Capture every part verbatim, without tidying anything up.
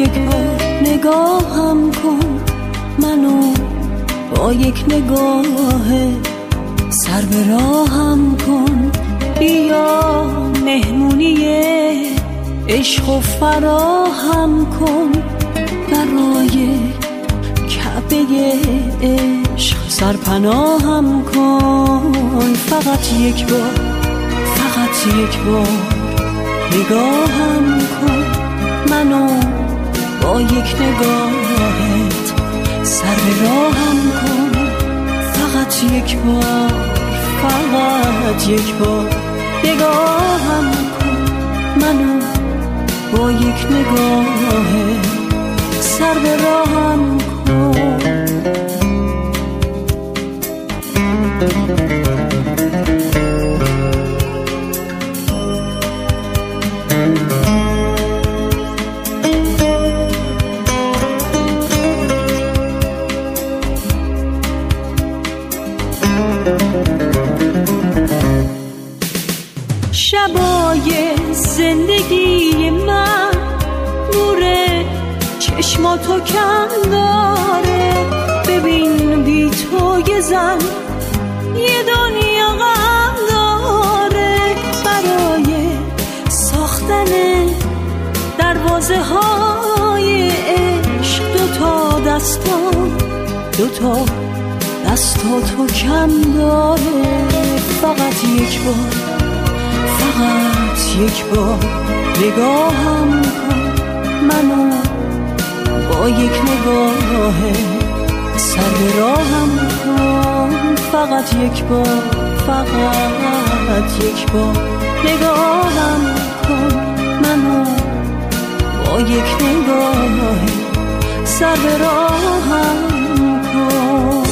یک بار نگاهم کن، منو با یک نگاه سر به راهم کن. بیا مهمونی عشق و فراهم کن، برای کعبه عشق سرپناهم کن. فقط یک بار، فقط یک بار نگاهم کن، منو با یک نگاهت سر به راهم کن. فقط یک بار، فقط یک بار نگاهم کن، منو با یک نگاهت سر به راهم کن. شبای زندگی من نور چشماتو کم داره، ببین بی تو یه زن یه دنیا غم داره. برای ساختن دروازه های عشق دوتا دستان، دوتا دستاتو کم داره. فقط یک بار، فقط یک بار نگاهم کن، منو با یک نگاه سر به راهم کن. فقط یک بار، فقط یک بار نگاهم کن، منو با یک نگاه سر به راهم کن.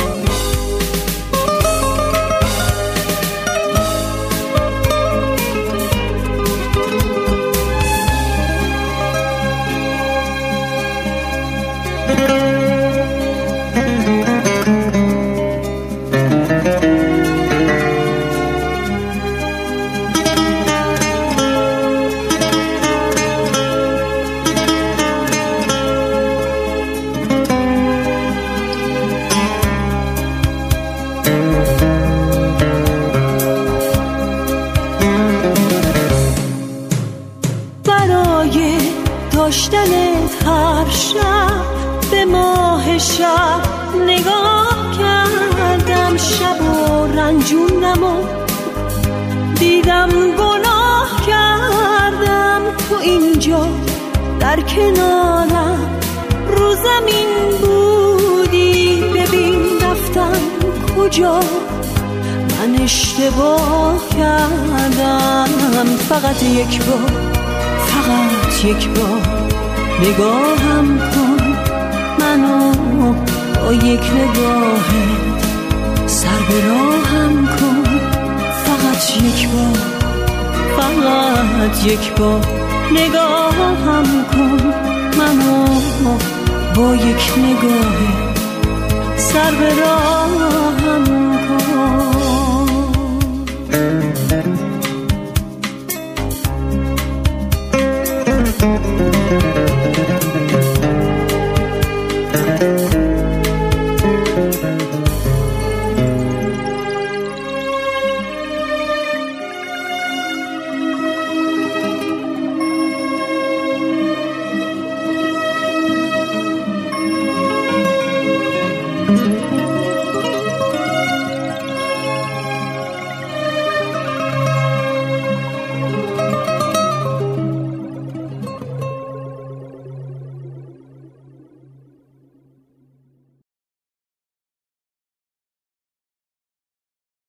داشتنت هر شب به ماه شب نگاه کردم، شب و رنجوندم و دیدم گناه کردم. تو اینجا در کنارم رو زمین بودی، ببین رفتم کجا من اشتباه کردم. فقط یک بار، فقط یک بار نگاهم کن، منو با یک نگاهت سر به راهم کن. فقط یک بار، فقط یک بار نگاهم کن، منو با یک نگاهت سر به راهم